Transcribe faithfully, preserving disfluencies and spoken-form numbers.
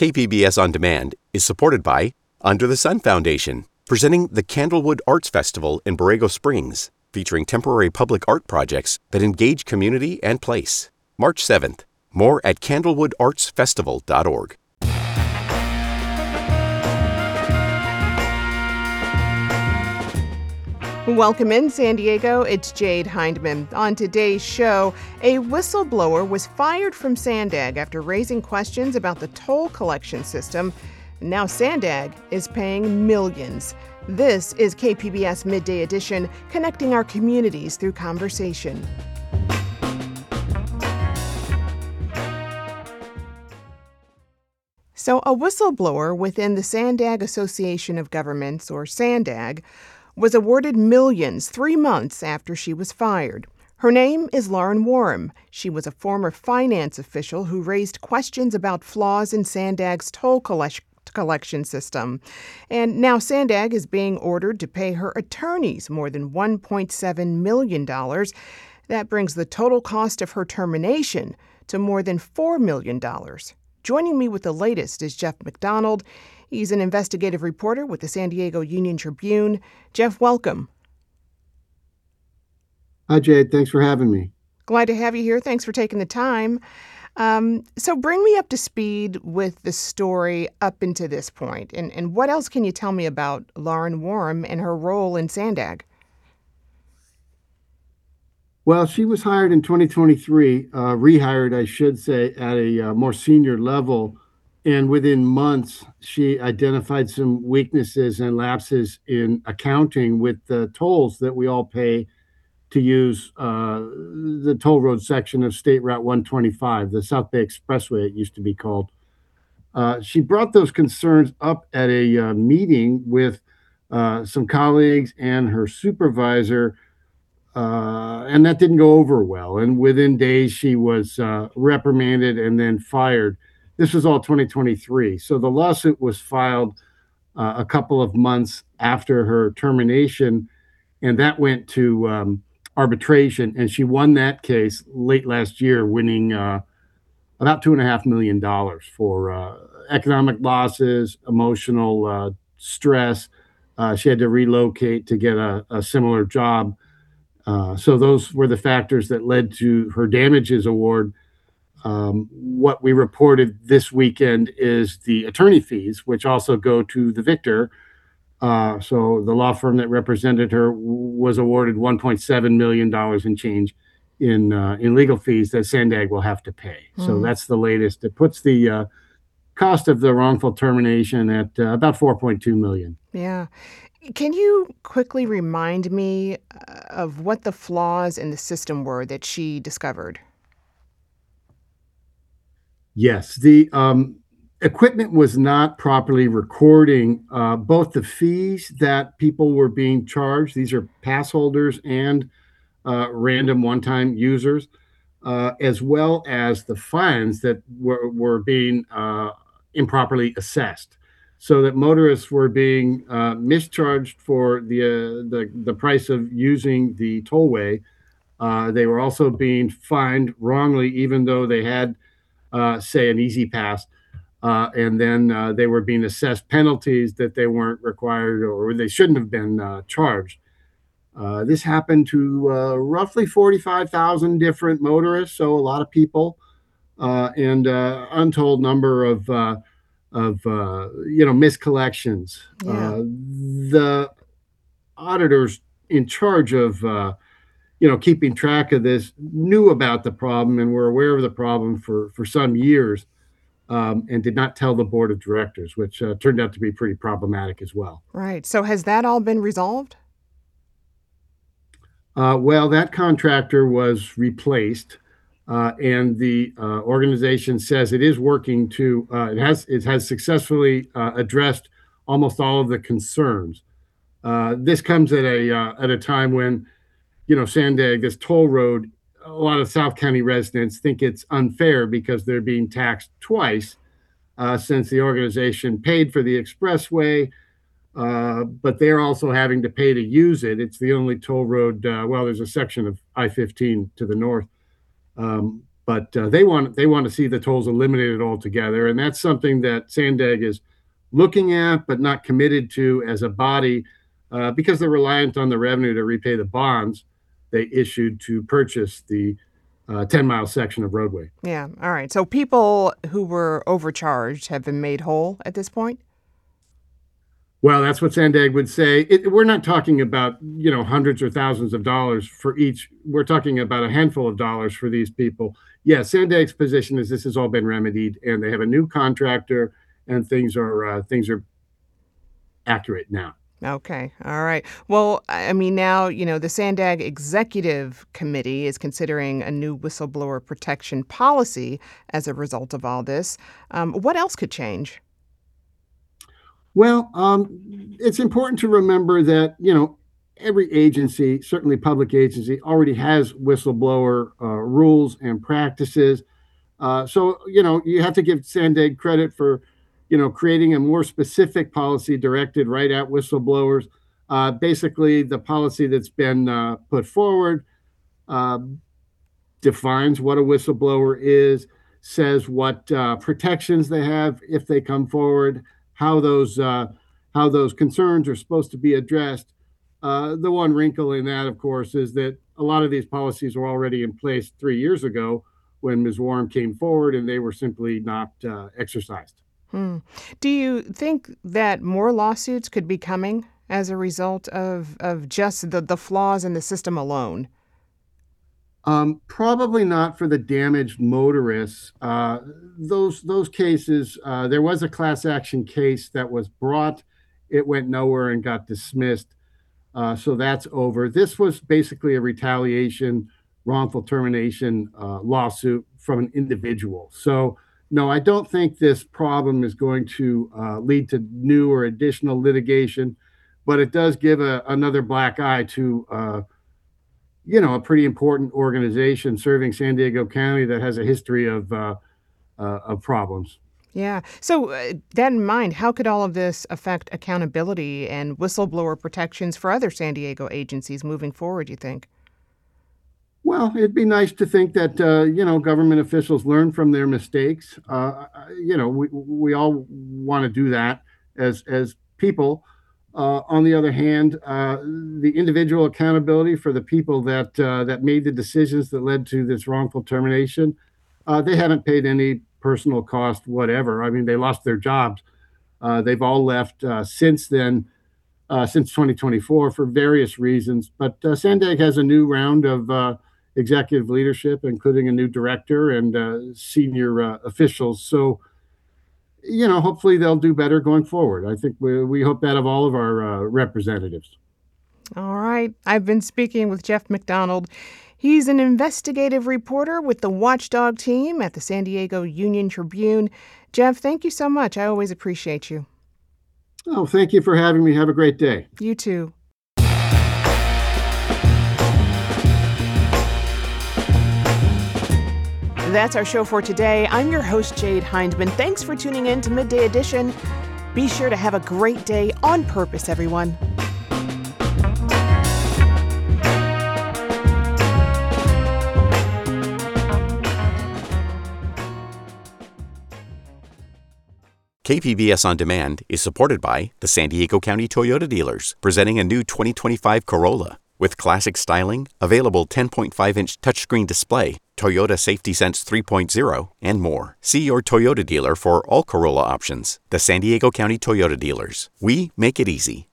K P B S On Demand is supported by Under the Sun Foundation, presenting the Candlewood Arts Festival in Borrego Springs, featuring temporary public art projects that engage community and place. March seventh. More at candlewood arts festival dot org. Welcome in, San Diego. It's Jade Hindman. On today's show, a whistleblower was fired from Sandag after raising questions about the toll collection system. Now Sandag is paying millions. This is K P B S Midday Edition, connecting our communities through conversation. So a whistleblower within the Sandag Association of Governments, or Sandag, was awarded millions three months after she was fired. Her name is Lauren Warham. She was a former finance official who raised questions about flaws in Sandag's toll collect- collection system. And now Sandag is being ordered to pay her attorneys more than one point seven million dollars. That brings the total cost of her termination to more than four million dollars. Joining me with the latest is Jeff McDonald. He's an investigative reporter with the San Diego Union Tribune. Jeff, welcome. Hi, Jade. Thanks for having me. Glad to have you here. Thanks for taking the time. Um, so bring me up to speed with the story up into this point. And, and what else can you tell me about Lauren Warham and her role in Sandag? Well, she was hired in twenty twenty-three, uh, rehired, I should say, at a uh, more senior level. And within months, she identified some weaknesses and lapses in accounting with the tolls that we all pay to use uh, the toll road section of State Route one twenty-five, the South Bay Expressway, it used to be called. Uh, she brought those concerns up at a uh, meeting with uh, some colleagues and her supervisor, uh, and that didn't go over well. And within days, she was uh, reprimanded and then fired. This was all twenty twenty-three. So the lawsuit was filed uh, a couple of months after her termination, and that went to um, arbitration. And she won that case late last year, winning uh, about two and a half million dollars for uh, economic losses, emotional uh, stress. Uh, she had to relocate to get a, a similar job. Uh, so those were the factors that led to her damages award. Um, what we reported this weekend is the attorney fees, which also go to the victor. Uh, so the law firm that represented her was awarded one point seven million dollars in change in uh, in legal fees that Sandag will have to pay. Mm. So that's the latest. It puts the uh, cost of the wrongful termination at uh, about four point two million dollars. Yeah. Can you quickly remind me of what the flaws in the system were that she discovered? Yes, the um, equipment was not properly recording uh, both the fees that people were being charged. These are pass holders and uh, random one-time users, uh, as well as the fines that were, were being uh, improperly assessed, so that motorists were being uh, mischarged for the, uh, the the price of using the tollway. Uh, they were also being fined wrongly, even though they had Uh, say an easy pass, uh, and then uh, they were being assessed penalties that they weren't required or they shouldn't have been uh, charged. Uh, this happened to uh, roughly forty-five thousand different motorists, so a lot of people, uh, and uh, untold number of uh, of uh, you know miscollections. Yeah. Uh, the auditors in charge of uh, you know, keeping track of this, knew about the problem and were aware of the problem for, for some years, um, and did not tell the board of directors, which uh, turned out to be pretty problematic as well. Right. So has that all been resolved? Uh, well, that contractor was replaced, uh, and the uh, organization says it is working to, uh, it has it has successfully uh, addressed almost all of the concerns. Uh, this comes at a uh, at a time when, you know, Sandag, this toll road, a lot of South County residents think it's unfair because they're being taxed twice, uh, since the organization paid for the expressway, uh, but they're also having to pay to use it. It's the only toll road. Uh, well, there's a section of I fifteen to the north, um, but uh, they want they want to see the tolls eliminated altogether, and that's something that Sandag is looking at, but not committed to as a body, uh, because they're reliant on the revenue to repay the bonds they issued to purchase the uh, ten mile section of roadway. Yeah. All right. So people who were overcharged have been made whole at this point? Well, that's what Sandag would say. It, we're not talking about, you know, hundreds or thousands of dollars for each. We're talking about a handful of dollars for these people. Yeah, Sandag's position is this has all been remedied, and they have a new contractor, and things are uh, things are accurate now. Okay. All right. Well, I mean, now, you know, the Sandag Executive Committee is considering a new whistleblower protection policy as a result of all this. Um, what else could change? Well, um, it's important to remember that, you know, every agency, certainly public agency, already has whistleblower uh, rules and practices. Uh, so, you know, you have to give Sandag credit for, you know, creating a more specific policy directed right at whistleblowers. Uh, basically, the policy that's been uh, put forward uh, defines what a whistleblower is, says what uh, protections they have if they come forward, how those uh, how those concerns are supposed to be addressed. Uh, the one wrinkle in that, of course, is that a lot of these policies were already in place three years ago when Miz Warren came forward, and they were simply not uh, exercised. Hmm. Do you think that more lawsuits could be coming as a result of, of just the, the flaws in the system alone? Um, probably not for the damaged motorists. Uh, those those cases, uh, there was a class action case that was brought. It went nowhere and got dismissed. Uh, so that's over. This was basically a retaliation, wrongful termination uh, lawsuit from an individual. So no, I don't think this problem is going to uh, lead to new or additional litigation, but it does give a, another black eye to uh, you know, a pretty important organization serving San Diego County that has a history of uh, uh, of problems. Yeah. So uh, that in mind, how could all of this affect accountability and whistleblower protections for other San Diego agencies moving forward, you think? Well, it'd be nice to think that, uh, you know, government officials learn from their mistakes. Uh, you know, we, we all want to do that as as people. Uh, on the other hand, uh, the individual accountability for the people that uh, that made the decisions that led to this wrongful termination, uh, they haven't paid any personal cost, whatever. I mean, they lost their jobs. Uh, they've all left uh, since then, uh, since twenty twenty-four for various reasons. But uh, Sandag has a new round of uh, executive leadership, including a new director and uh, senior uh, officials. So, you know, hopefully they'll do better going forward. I think we, we hope that of all of our uh, representatives. All right. I've been speaking with Jeff McDonald. He's an investigative reporter with the Watchdog team at the San Diego Union Tribune. Jeff, thank you so much. I always appreciate you. Oh, thank you for having me. Have a great day. You too. That's our show for today. I'm your host, Jade Hindman. Thanks for tuning in to Midday Edition. Be sure to have a great day on purpose, everyone. K P B S On Demand is supported by the San Diego County Toyota dealers, presenting a new twenty twenty-five Corolla. With classic styling, available ten point five inch touchscreen display, Toyota Safety Sense three point oh, and more. See your Toyota dealer for all Corolla options. The San Diego County Toyota dealers. We make it easy.